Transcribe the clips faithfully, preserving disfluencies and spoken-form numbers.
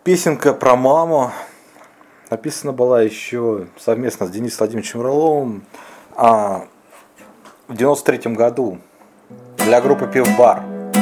Песенка про маму написана была еще совместно с Денисом Владимировичем Рыловым а, в девяносто третьем году для группы «Пивбар».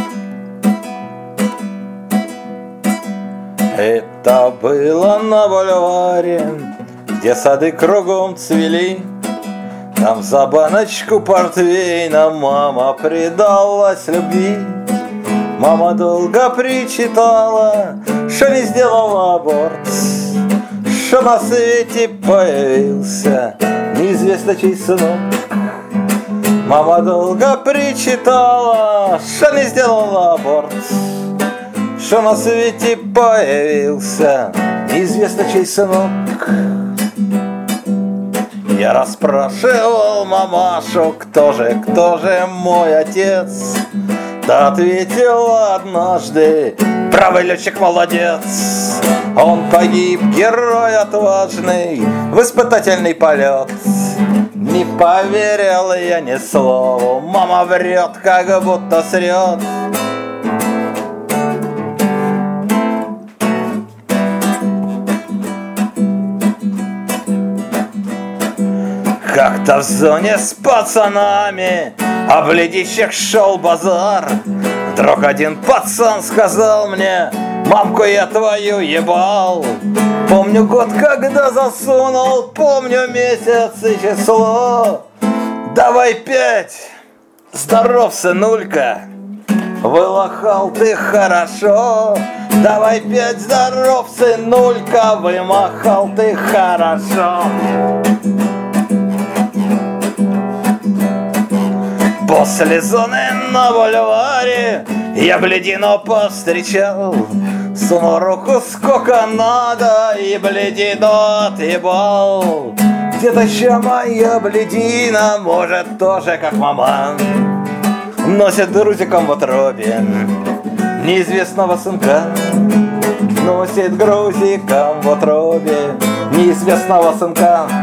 Это было на бульваре, где сады кругом цвели. Там за баночку портвейна мама предалась любви. Мама долго причитала, что не сделала аборт, что на свете появился неизвестно чей сынок. Мама долго причитала, что не сделала аборт, что на свете появился неизвестно чей сынок. Я расспрашивал мамашу, кто же, кто же мой отец. Та ответила однажды: правый летчик молодец. Он погиб, герой отважный, в испытательный полет. Не поверил я ни слову, мама врет, как будто срет. Как-то в зоне с пацанами о бледищах шел базар. Вдруг один пацан сказал мне: мамку я твою ебал. Помню год, когда засунул, помню месяц и число. Давай пять, здоров, сынулька, вылахал ты хорошо. Давай пять, здоров, сынулька, вымахал ты хорошо. После зоны на бульваре я бледину повстречал. Сунул руку сколько надо и бледину отъебал. Где-то ща моя бледина, может, тоже как мама, носит грузиком в утробе неизвестного сынка. Носит грузиком в утробе неизвестного сынка.